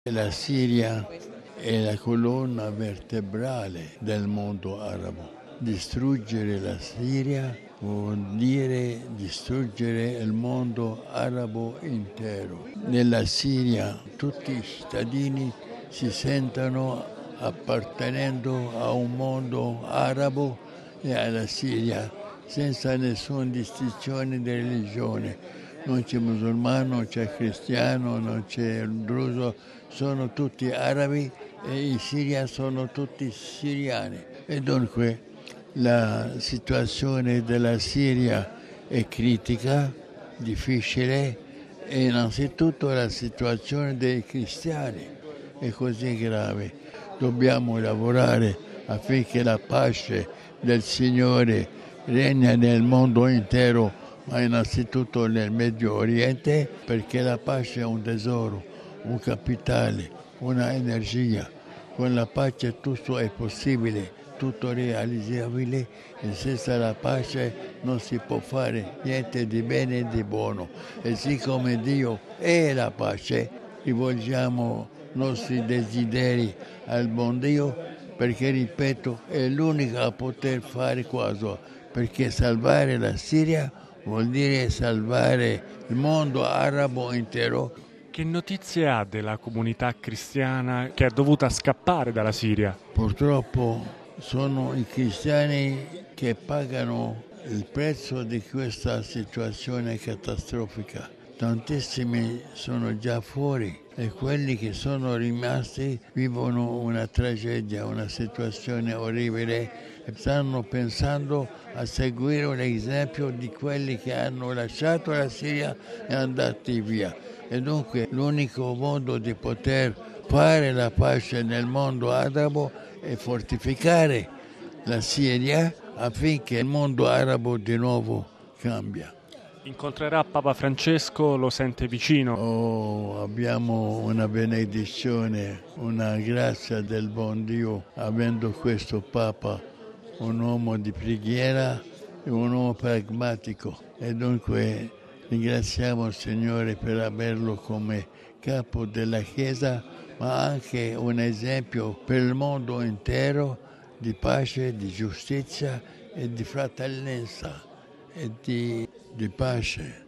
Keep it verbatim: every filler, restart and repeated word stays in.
La Siria è la colonna vertebrale del mondo arabo. Distruggere la Siria vuol dire distruggere il mondo arabo intero. Nella Siria tutti i cittadini si sentono appartenendo a un mondo arabo e alla Siria, senza nessuna distinzione di religione. Non c'è musulmano, non c'è cristiano, non c'è druso, sono tutti arabi e in Siria sono tutti siriani. E dunque la situazione della Siria è critica, difficile e innanzitutto la situazione dei cristiani è così grave. Dobbiamo lavorare affinché la pace del Signore regna nel mondo intero, ma innanzitutto nel Medio Oriente, perché la pace è un tesoro, un capitale, una energia. Con la pace tutto è possibile, tutto è realizzabile e senza la pace non si può fare niente di bene e di buono. E siccome Dio è la pace, rivolgiamo i nostri desideri al buon Dio, perché, ripeto, è l'unico a poter fare questo, perché salvare la Siria vuol dire salvare il mondo arabo intero. Che notizie ha della comunità cristiana che è dovuta scappare dalla Siria? Purtroppo sono i cristiani che pagano il prezzo di questa situazione catastrofica. Tantissimi sono già fuori e quelli che sono rimasti vivono una tragedia, una situazione orribile e stanno pensando a seguire l'esempio di quelli che hanno lasciato la Siria e andati via. E dunque l'unico modo di poter fare la pace nel mondo arabo è fortificare la Siria affinché il mondo arabo di nuovo cambia. Incontrerà Papa Francesco, lo sente vicino? Oh, abbiamo una benedizione, una grazia del buon Dio, avendo questo Papa, un uomo di preghiera e un uomo pragmatico. E dunque ringraziamo il Signore per averlo come capo della Chiesa, ma anche un esempio per il mondo intero di pace, di giustizia e di fratellanza e di, di pace.